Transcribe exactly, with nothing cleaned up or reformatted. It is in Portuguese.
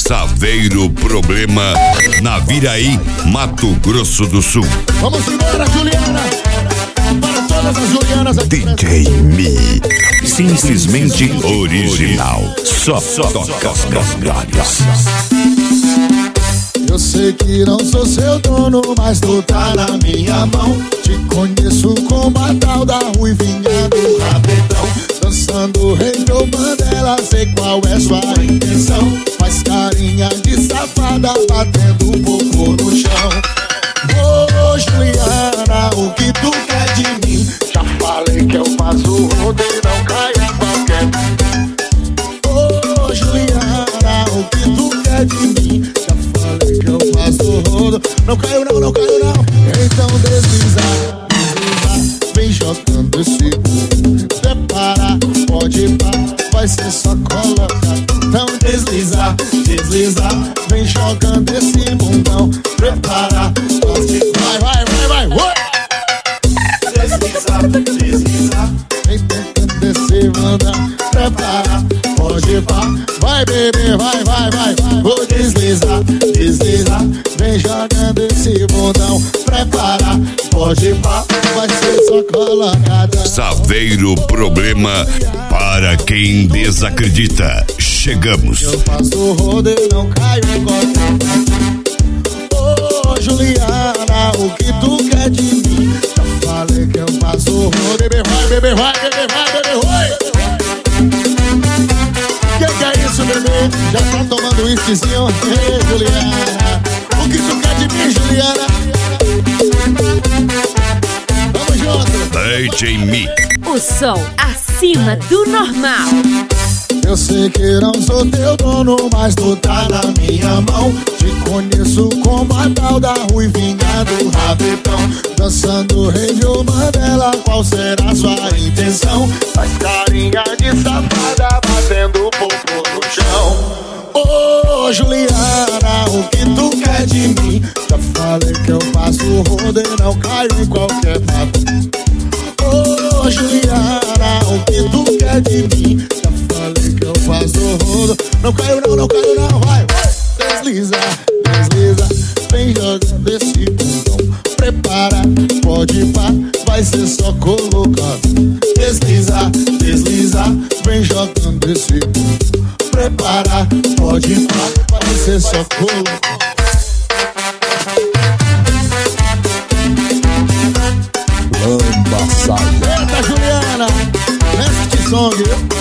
Saveiro Problema, na Viraí, Mato Grosso do Sul. Vamos embora, Juliana. Para todas as Julianas aqui. D J Mi, simplesmente original. Só toca as melhores. Eu sei que não sou seu dono, mas tu tá na minha mão. Te conheço como a tal da ruivinha do rabetão. Dançando rei do Mandela, sei qual é sua intenção. Faz carinha de safada, batendo um pouco no chão. Ô oh, Juliana, o que tu quer de mim? Já falei que eu faço rodo e não caio em qualquer. Ô oh, Juliana, o que tu quer de mim? Já falei que eu faço rodo. Não caiu não, não caiu não. Então desliza, desliza, vem jogando esse burro. Prepara, pode ir pá, vai ser só colocar. Então desliza, desliza, vem jogando esse bundão. Prepara, pode ir, vai, vai, vai, vai. Uh! Desliza, desliza, vem tentando esse bundão. Prepara, pode ir pá, vai bebê, vai, vai, vai. Vou deslizar, desliza, vem jogando esse bundão. Prepara, pode ir pá, vai ser só colocada. Saveiro Problema, para quem desacredita. Chegamos. Eu faço rodo e não caio em qualquer. Ô oh, Juliana, o que tu quer de mim? Já falei que eu faço rodo. Bebê vai, bebê vai, bebê vai, bebê vai. Que que é isso, bebê? Já tá tomando whiskyzinho? Ei, Juliana, o que tu quer de mim, Juliana? Vamos junto. D J Mi. O som acima do normal. Eu sei que não sou teu dono, mas tu tá na minha mão. Te conheço como a tal da ruivinha do rabetão. Dançando rei de Mandela, qual será sua intenção? Faz carinha de safada, batendo popô no chão. Ô oh, Juliana, o que tu quer de mim? Já falei que eu faço rodo e não caio em qualquer papo. Ô oh, Juliana, o que tu quer de mim? Já falei que eu faço rodo. Não caiu não, não caiu não, vai, vai. Desliza, desliza, vem jogando esse bundão. Prepara, pode ir pá, vai ser só colocar. Desliza, desliza, vem jogando esse bundão. Prepara, pode ir pá, vai ser só colocar. Lamba Sargenta Juliana, Mestre Song.